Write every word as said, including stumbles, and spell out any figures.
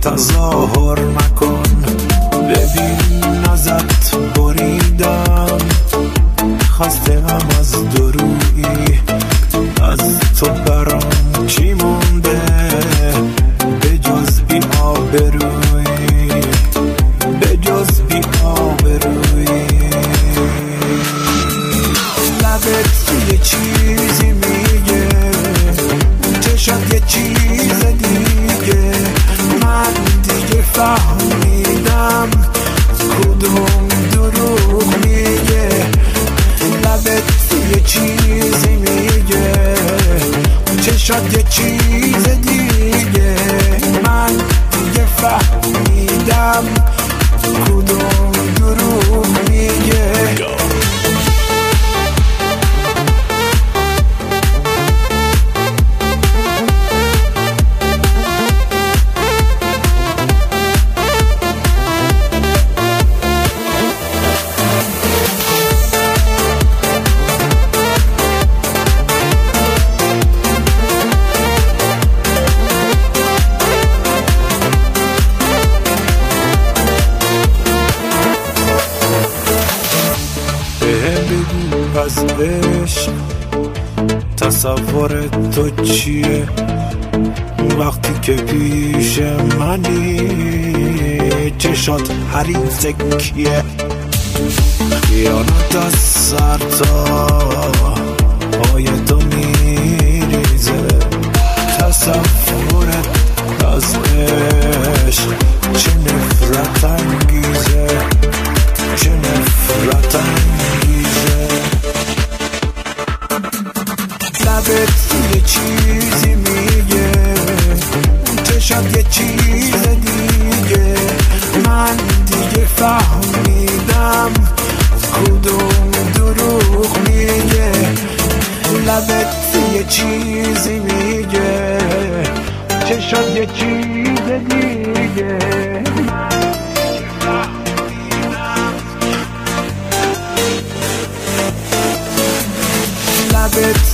تظاهر نکن، ببین ازت بریدم، خسته‌ام از دورویی، از تو برام چی مونده به جز بی آبرویی، به جز بی آبرویی. لبت یه چیزی میگه، چشات یه چیز دیگه، من دیگه فهمیدم کدوم دروغ میگه. لبت یه چیزی میگه، چشات یه چیز دیگه، من دیگه فهمیدم کدوم دروغ میگه. از عشق تصور تو چیه وقتی که پیش منی؟ چشات حریف کیه؟ خیانت از سر تا پای تو میریزه، تصورت از عشق چه نفرت انگیزه، چه نفرت انگیزه. لبت یه چیزی میگه، چشات یه چیز دیگه، من دیگه فهمیدم کدوم دروغ میگه. لبت یه چیزی میگه، چشات یه چیز دیگه، من دیگه فهمیدم. لبت